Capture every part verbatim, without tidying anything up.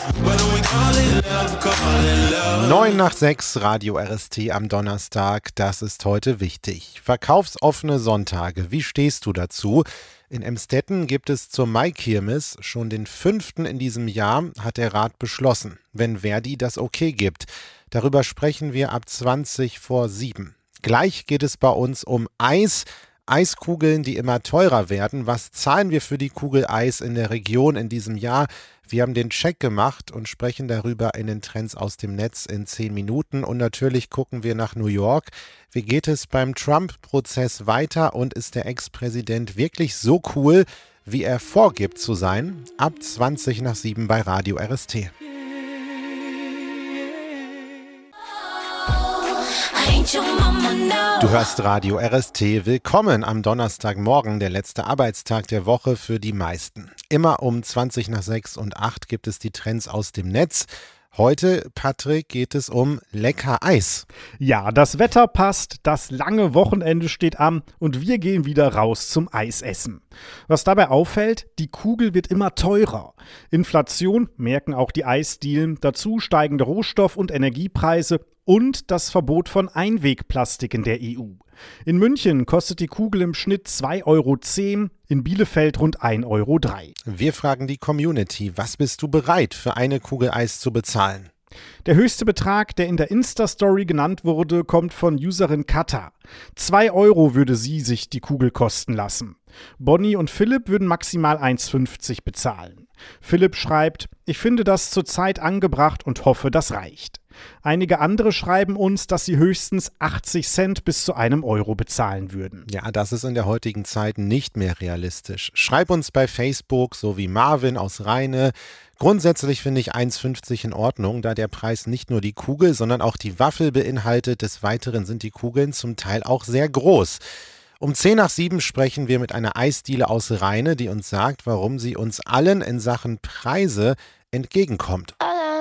Neun nach sechs, Radio R S T am Donnerstag, das ist heute wichtig. Verkaufsoffene Sonntage, wie stehst du dazu? In Emstetten gibt es zur Maikirmes schon den fünften in diesem Jahr, hat der Rat beschlossen, wenn Verdi das okay gibt. Darüber sprechen wir ab zwanzig vor sieben. Gleich geht es bei uns um Eis. Eiskugeln, die immer teurer werden. Was zahlen wir für die Kugel Eis in der Region in diesem Jahr? Wir haben den Check gemacht und sprechen darüber in den Trends aus dem Netz in zehn Minuten. Und natürlich gucken wir nach New York. Wie geht es beim Trump-Prozess weiter und ist der Ex-Präsident wirklich so cool, wie er vorgibt zu sein? Ab zwanzig nach sieben bei Radio R S T. Du hörst Radio R S T. Willkommen am Donnerstagmorgen, der letzte Arbeitstag der Woche für die meisten. Immer um zwanzig nach sechs und acht gibt es die Trends aus dem Netz. Heute, Patrick, geht es um lecker Eis. Ja, das Wetter passt, das lange Wochenende steht an und wir gehen wieder raus zum Eisessen. Was dabei auffällt, die Kugel wird immer teurer. Inflation merken auch die Eisdielen, dazu steigende Rohstoff- und Energiepreise und das Verbot von Einwegplastik in der E U. In München kostet die Kugel im Schnitt zwei Euro zehn, in Bielefeld rund ein Euro drei. Wir fragen die Community, was bist du bereit für eine Kugel Eis zu bezahlen? Der höchste Betrag, der in der Insta-Story genannt wurde, kommt von Userin Kata. zwei Euro würde sie sich die Kugel kosten lassen. Bonnie und Philipp würden maximal eins fünfzig bezahlen. Philipp schreibt, ich finde das zurzeit angebracht und hoffe, das reicht. Einige andere schreiben uns, dass sie höchstens achtzig Cent bis zu einem Euro bezahlen würden. Ja, das ist in der heutigen Zeit nicht mehr realistisch. Schreib uns bei Facebook, so wie Marvin aus Rheine. Grundsätzlich finde ich eins fünfzig in Ordnung, da der Preis nicht nur die Kugel, sondern auch die Waffel beinhaltet. Des Weiteren sind die Kugeln zum Teil auch sehr groß. Um zehn nach sieben sprechen wir mit einer Eisdiele aus Rheine, die uns sagt, warum sie uns allen in Sachen Preise entgegenkommt.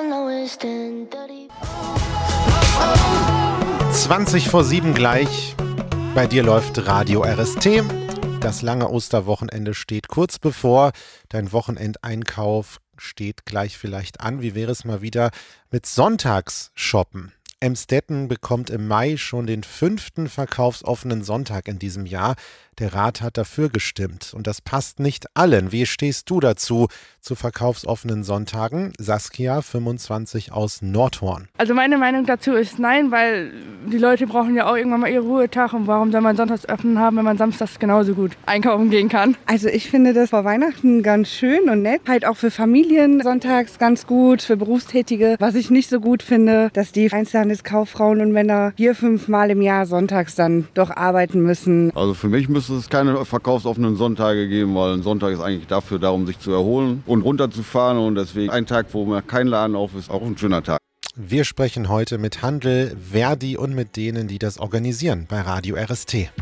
zwanzig vor sieben gleich. Bei dir läuft Radio R S T. Das lange Osterwochenende steht kurz bevor. Dein Wochenendeinkauf steht gleich vielleicht an. Wie wäre es mal wieder mit Sonntagsshoppen? Emstetten bekommt im Mai schon den fünften verkaufsoffenen Sonntag in diesem Jahr. Der Rat hat dafür gestimmt. Und das passt nicht allen. Wie stehst du dazu, zu verkaufsoffenen Sonntagen? Saskia, fünfundzwanzig, aus Nordhorn. Also meine Meinung dazu ist nein, weil die Leute brauchen ja auch irgendwann mal ihren Ruhetag. Und warum soll man sonntags öffnen haben, wenn man samstags genauso gut einkaufen gehen kann? Also ich finde das vor Weihnachten ganz schön und nett. Halt auch für Familien sonntags ganz gut, für Berufstätige. Was ich nicht so gut finde, dass die Einzelhandelskauffrauen und Männer vier, fünf Mal im Jahr sonntags dann doch arbeiten müssen. Also für mich müsste es keine verkaufsoffenen Sonntage geben, weil ein Sonntag ist eigentlich dafür da, um sich zu erholen und runterzufahren. Und deswegen ein Tag, wo man kein Laden auf ist, auch ein schöner Tag. Wir sprechen heute mit Handel, Verdi und mit denen, die das organisieren bei Radio R S T.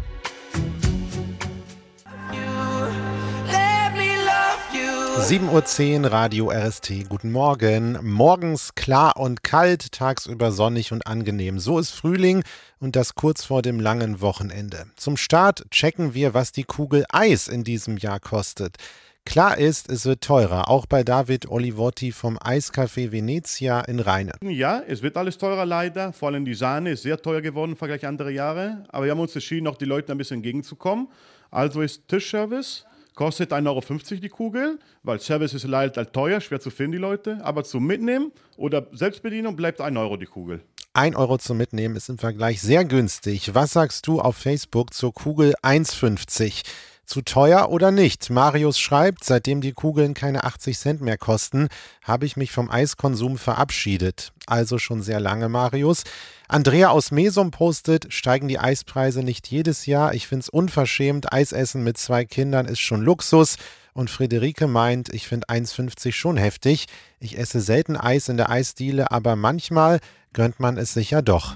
sieben Uhr zehn, Radio R S T, guten Morgen. Morgens klar und kalt, tagsüber sonnig und angenehm. So ist Frühling und das kurz vor dem langen Wochenende. Zum Start checken wir, was die Kugel Eis in diesem Jahr kostet. Klar ist, es wird teurer, auch bei David Olivotti vom Eiscafé Venezia in Rheine. Ja, es wird alles teurer leider, vor allem die Sahne ist sehr teuer geworden im Vergleich zu anderen Jahren. Aber wir haben uns entschieden, auch die Leute ein bisschen entgegenzukommen. Also ist Tischservice. Kostet ein Euro fünfzig die Kugel, weil Service ist leider teuer, schwer zu finden, die Leute. Aber zum Mitnehmen oder Selbstbedienung bleibt ein Euro die Kugel. ein Euro zum Mitnehmen ist im Vergleich sehr günstig. Was sagst du auf Facebook zur Kugel eins fünfzig? Zu teuer oder nicht? Marius schreibt, seitdem die Kugeln keine achtzig Cent mehr kosten, habe ich mich vom Eiskonsum verabschiedet. Also schon sehr lange, Marius. Andrea aus Mesum postet, steigen die Eispreise nicht jedes Jahr? Ich finde es unverschämt. Eisessen mit zwei Kindern ist schon Luxus. Und Friederike meint, ich finde eins fünfzig schon heftig. Ich esse selten Eis in der Eisdiele, aber manchmal gönnt man es sich ja doch.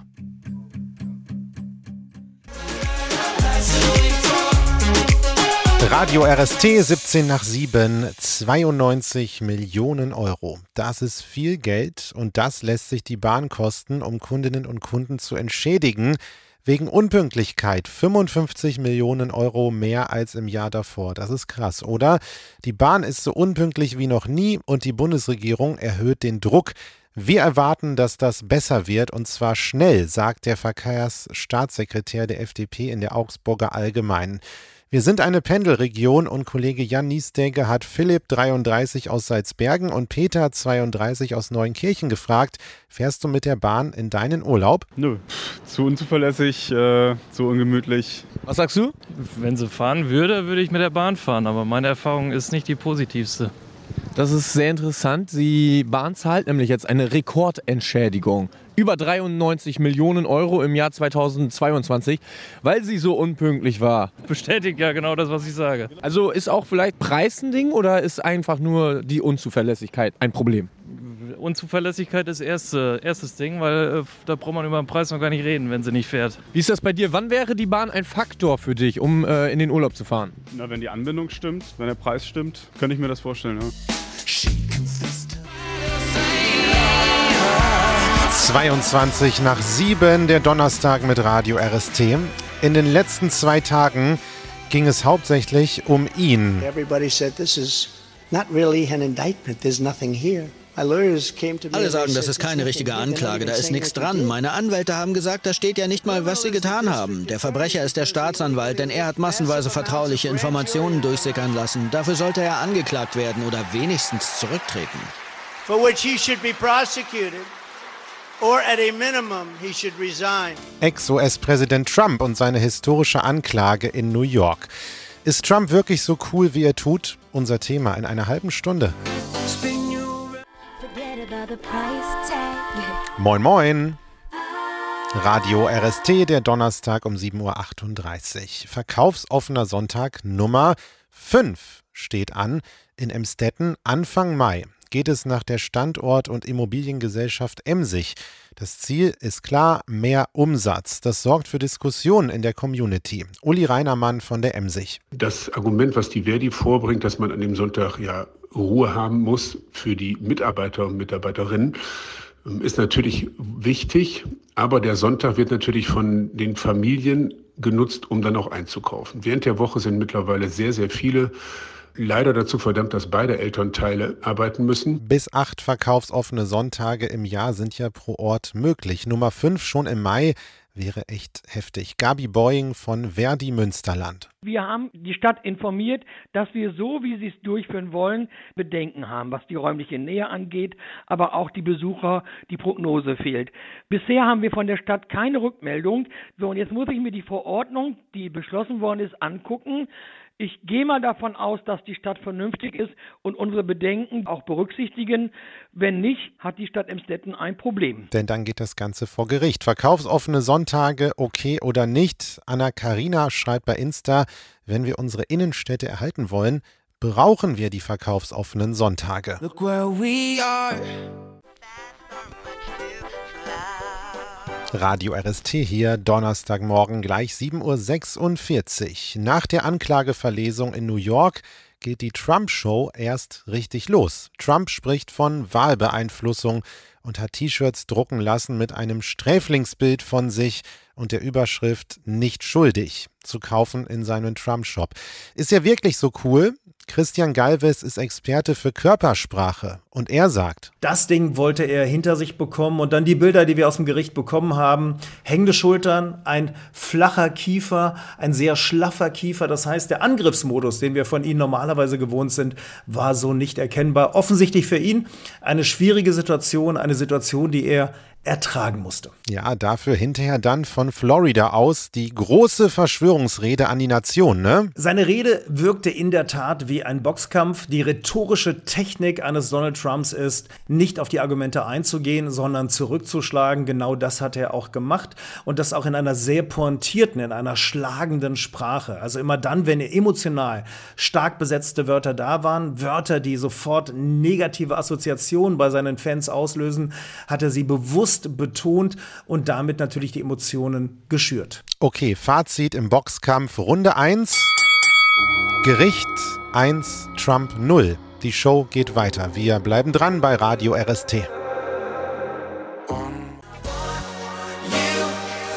Radio R S T, siebzehn nach sieben, zweiundneunzig Millionen Euro. Das ist viel Geld und das lässt sich die Bahn kosten, um Kundinnen und Kunden zu entschädigen, Wegen Unpünktlichkeit fünfundfünfzig Millionen Euro mehr als im Jahr davor. Das ist krass, oder? Die Bahn ist so unpünktlich wie noch nie und die Bundesregierung erhöht den Druck. Wir erwarten, dass das besser wird und zwar schnell, sagt der Verkehrsstaatssekretär der F D P in der Augsburger Allgemeinen. Wir sind eine Pendelregion und Kollege Jan Niesdegger hat Philipp, dreiunddreißig, aus Salzbergen und Peter, zweiunddreißig, aus Neunkirchen gefragt, fährst du mit der Bahn in deinen Urlaub? Nö, zu unzuverlässig, äh, zu ungemütlich. Was sagst du? Wenn sie fahren würde, würde ich mit der Bahn fahren, aber meine Erfahrung ist nicht die positivste. Das ist sehr interessant. Die Bahn zahlt nämlich jetzt eine Rekordentschädigung. Über dreiundneunzig Millionen Euro im Jahr zweitausendzweiundzwanzig, weil sie so unpünktlich war. Bestätigt ja genau das, was ich sage. Also ist auch vielleicht Preis ein Ding oder ist einfach nur die Unzuverlässigkeit ein Problem? Unzuverlässigkeit ist erste, erstes Ding, weil äh, da braucht man über den Preis noch gar nicht reden, wenn sie nicht fährt. Wie ist das bei dir? Wann wäre die Bahn ein Faktor für dich, um äh, in den Urlaub zu fahren? Na, wenn die Anbindung stimmt, wenn der Preis stimmt, könnte ich mir das vorstellen. Ja. zweiundzwanzig nach sieben, der Donnerstag mit Radio R S T. In den letzten zwei Tagen ging es hauptsächlich um ihn. Everybody said this is not really an indictment. There's nothing here. Alle sagen, das ist keine richtige Anklage, da ist nichts dran. Meine Anwälte haben gesagt, da steht ja nicht mal, was sie getan haben. Der Verbrecher ist der Staatsanwalt, denn er hat massenweise vertrauliche Informationen durchsickern lassen. Dafür sollte er angeklagt werden oder wenigstens zurücktreten. For which he should be prosecuted. Or at a minimum, he should resign. Ex-U S-Präsident Trump und seine historische Anklage in New York. Ist Trump wirklich so cool, wie er tut? Unser Thema in einer halben Stunde. Moin Moin! Radio R S T, der Donnerstag um sieben Uhr achtunddreißig. Verkaufsoffener Sonntag Nummer fünf steht an in Emstetten Anfang Mai. Geht es nach der Standort- und Immobiliengesellschaft Emsig. Das Ziel ist klar, mehr Umsatz. Das sorgt für Diskussionen in der Community. Uli Reinermann von der Emsig. Das Argument, was die Verdi vorbringt, dass man an dem Sonntag ja Ruhe haben muss für die Mitarbeiter und Mitarbeiterinnen, ist natürlich wichtig. Aber der Sonntag wird natürlich von den Familien genutzt, um dann auch einzukaufen. Während der Woche sind mittlerweile sehr, sehr viele leider dazu verdammt, dass beide Elternteile arbeiten müssen. Bis acht verkaufsoffene Sonntage im Jahr sind ja pro Ort möglich. Nummer fünf schon im Mai wäre echt heftig. Gabi Boying von Verdi Münsterland. Wir haben die Stadt informiert, dass wir so, wie sie es durchführen wollen, Bedenken haben, was die räumliche Nähe angeht, aber auch die Besucher, die Prognose fehlt. Bisher haben wir von der Stadt keine Rückmeldung. So, und jetzt muss ich mir die Verordnung, die beschlossen worden ist, angucken. Ich gehe mal davon aus, dass die Stadt vernünftig ist und unsere Bedenken auch berücksichtigen. Wenn nicht, hat die Stadt Emstetten ein Problem. Denn dann geht das Ganze vor Gericht. Verkaufsoffene Sonntage, okay oder nicht? Anna-Karina schreibt bei Insta, wenn wir unsere Innenstädte erhalten wollen, brauchen wir die verkaufsoffenen Sonntage. Look where we are. Radio R S T hier, Donnerstagmorgen gleich sieben Uhr sechsundvierzig. Nach der Anklageverlesung in New York geht die Trump-Show erst richtig los. Trump spricht von Wahlbeeinflussung und hat T-Shirts drucken lassen mit einem Sträflingsbild von sich und der Überschrift "Nicht schuldig" zu kaufen in seinem Trump-Shop. Ist ja wirklich so cool? Christian Galvez ist Experte für Körpersprache und er sagt: Das Ding wollte er hinter sich bekommen und dann die Bilder, die wir aus dem Gericht bekommen haben. Hängende Schultern, ein flacher Kiefer, ein sehr schlaffer Kiefer. Das heißt, der Angriffsmodus, den wir von ihm normalerweise gewohnt sind, war so nicht erkennbar. Offensichtlich für ihn eine schwierige Situation, eine Situation, die er ertragen musste. Ja, dafür hinterher dann von Florida aus die große Verschwörungsrede an die Nation, ne? Seine Rede wirkte in der Tat wie ein Boxkampf. Die rhetorische Technik eines Donald Trumps ist, nicht auf die Argumente einzugehen, sondern zurückzuschlagen. Genau das hat er auch gemacht und das auch in einer sehr pointierten, in einer schlagenden Sprache. Also immer dann, wenn emotional stark besetzte Wörter da waren, Wörter, die sofort negative Assoziationen bei seinen Fans auslösen, hat er sie bewusst betont und damit natürlich die Emotionen geschürt. Okay, Fazit im Boxkampf Runde eins. Gericht eins, Trump null. Die Show geht weiter. Wir bleiben dran bei Radio R S T.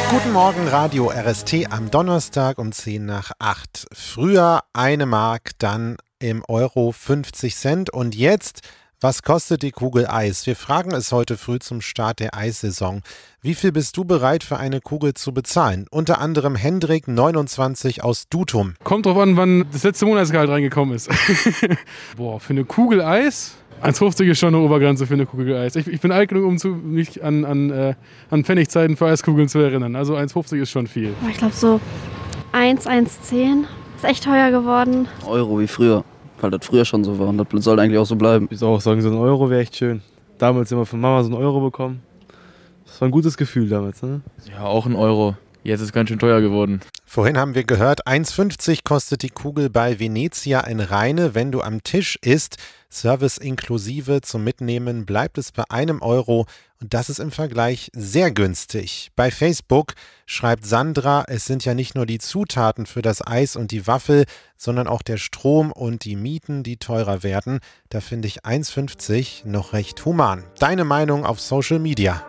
Guten Morgen, Radio R S T am Donnerstag um zehn nach acht. Früher eine Mark, dann im Euro fünfzig Cent und jetzt, was kostet die Kugel Eis? Wir fragen es heute früh zum Start der Eissaison. Wie viel bist du bereit für eine Kugel zu bezahlen? Unter anderem Hendrik, neunundzwanzig, aus Dutum. Kommt drauf an, wann das letzte Monatsgehalt reingekommen ist. Boah, für eine Kugel Eis? eins fünfzig ist schon eine Obergrenze für eine Kugel Eis. Ich, ich bin alt genug, um zu, mich an, an, äh, an Pfennigzeiten für Eiskugeln zu erinnern. Also eins fünfzig ist schon viel. Ich glaube so eins, eins zehn. Ist echt teuer geworden. Euro wie früher, weil das früher schon so war und das soll eigentlich auch so bleiben. Ich würde auch sagen, so ein Euro wäre echt schön. Damals immer von Mama so einen Euro bekommen. Das war ein gutes Gefühl damals, ne? Ja, auch ein Euro. Jetzt ist es ganz schön teuer geworden. Vorhin haben wir gehört, eins fünfzig kostet die Kugel bei Venezia in Rheine. Wenn du am Tisch isst, Service inklusive zum Mitnehmen, bleibt es bei einem Euro. Und das ist im Vergleich sehr günstig. Bei Facebook schreibt Sandra, es sind ja nicht nur die Zutaten für das Eis und die Waffel, sondern auch der Strom und die Mieten, die teurer werden. Da finde ich eins fünfzig noch recht human. Deine Meinung auf Social Media.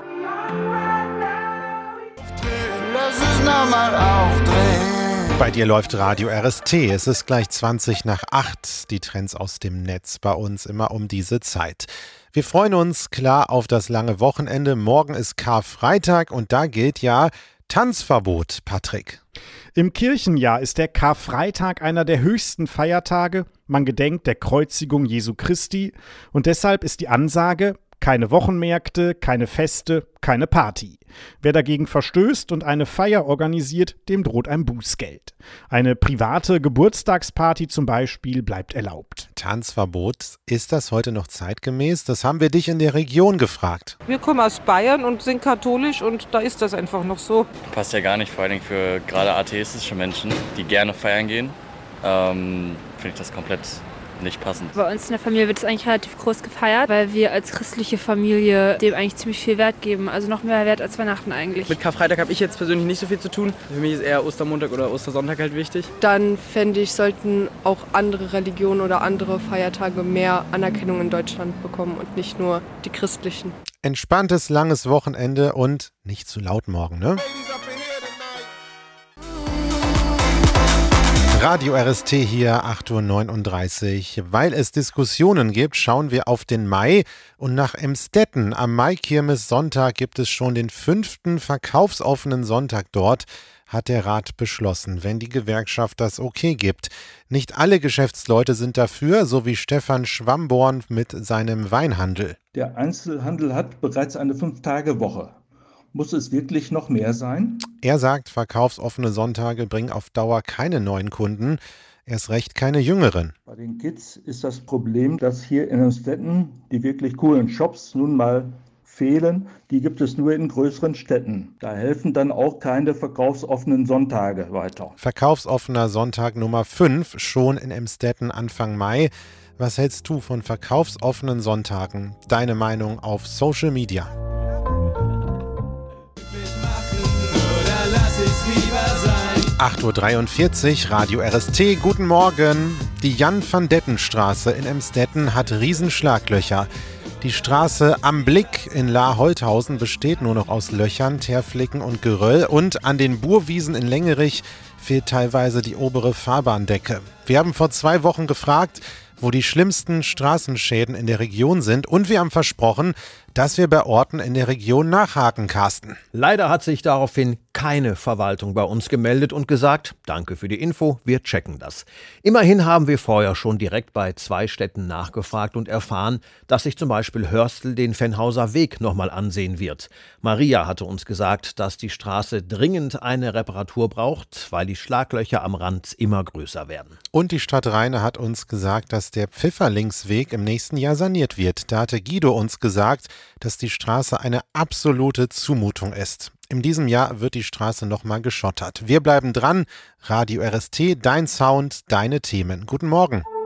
Bei dir läuft Radio R S T. Es ist gleich zwanzig nach acht. Die Trends aus dem Netz bei uns immer um diese Zeit. Wir freuen uns klar auf das lange Wochenende. Morgen ist Karfreitag und da gilt ja Tanzverbot, Patrick. Im Kirchenjahr ist der Karfreitag einer der höchsten Feiertage. Man gedenkt der Kreuzigung Jesu Christi und deshalb ist die Ansage: keine Wochenmärkte, keine Feste, keine Party. Wer dagegen verstößt und eine Feier organisiert, dem droht ein Bußgeld. Eine private Geburtstagsparty zum Beispiel bleibt erlaubt. Tanzverbot, ist das heute noch zeitgemäß? Das haben wir dich in der Region gefragt. Wir kommen aus Bayern und sind katholisch und da ist das einfach noch so. Passt ja gar nicht, vor allem für gerade atheistische Menschen, die gerne feiern gehen, ähm, finde ich das komplett nicht passend. Bei uns in der Familie wird es eigentlich relativ groß gefeiert, weil wir als christliche Familie dem eigentlich ziemlich viel Wert geben. Also noch mehr Wert als Weihnachten eigentlich. Mit Karfreitag habe ich jetzt persönlich nicht so viel zu tun. Für mich ist eher Ostermontag oder Ostersonntag halt wichtig. Dann fände ich, sollten auch andere Religionen oder andere Feiertage mehr Anerkennung in Deutschland bekommen und nicht nur die christlichen. Entspanntes, langes Wochenende und nicht zu laut morgen, ne? Radio R S T hier, acht Uhr neununddreißig. Weil es Diskussionen gibt, schauen wir auf den Mai. Und nach Emstetten am Maikirmes-Sonntag gibt es schon den fünften verkaufsoffenen Sonntag dort, hat der Rat beschlossen, wenn die Gewerkschaft das okay gibt. Nicht alle Geschäftsleute sind dafür, so wie Stefan Schwamborn mit seinem Weinhandel. Der Einzelhandel hat bereits eine Fünf-Tage-Woche. Muss es wirklich noch mehr sein? Er sagt, verkaufsoffene Sonntage bringen auf Dauer keine neuen Kunden, erst recht keine jüngeren. Bei den Kids ist das Problem, dass hier in Emstetten die wirklich coolen Shops nun mal fehlen. Die gibt es nur in größeren Städten. Da helfen dann auch keine verkaufsoffenen Sonntage weiter. Verkaufsoffener Sonntag Nummer fünf, schon in Emstetten Anfang Mai. Was hältst du von verkaufsoffenen Sonntagen? Deine Meinung auf Social Media. acht Uhr dreiundvierzig, Radio R S T, guten Morgen. Die Jan-van-Detten-Straße in Emstetten hat Riesenschlaglöcher. Die Straße am Blick in Lahr-Holthausen besteht nur noch aus Löchern, Teerflicken und Geröll und an den Burwiesen in Lengerich fehlt teilweise die obere Fahrbahndecke. Wir haben vor zwei Wochen gefragt, wo die schlimmsten Straßenschäden in der Region sind und wir haben versprochen, dass wir bei Orten in der Region nachhaken, Carsten. Leider hat sich daraufhin keine Verwaltung bei uns gemeldet und gesagt, danke für die Info, wir checken das. Immerhin haben wir vorher schon direkt bei zwei Städten nachgefragt und erfahren, dass sich zum Beispiel Hörstel den Venhauser Weg nochmal ansehen wird. Maria hatte uns gesagt, dass die Straße dringend eine Reparatur braucht, weil die Schlaglöcher am Rand immer größer werden. Und die Stadt Rheine hat uns gesagt, dass der Pfifferlingsweg im nächsten Jahr saniert wird. Da hatte Guido uns gesagt, dass die Straße eine absolute Zumutung ist. In diesem Jahr wird die Straße nochmal geschottert. Wir bleiben dran. Radio R S T, dein Sound, deine Themen. Guten Morgen.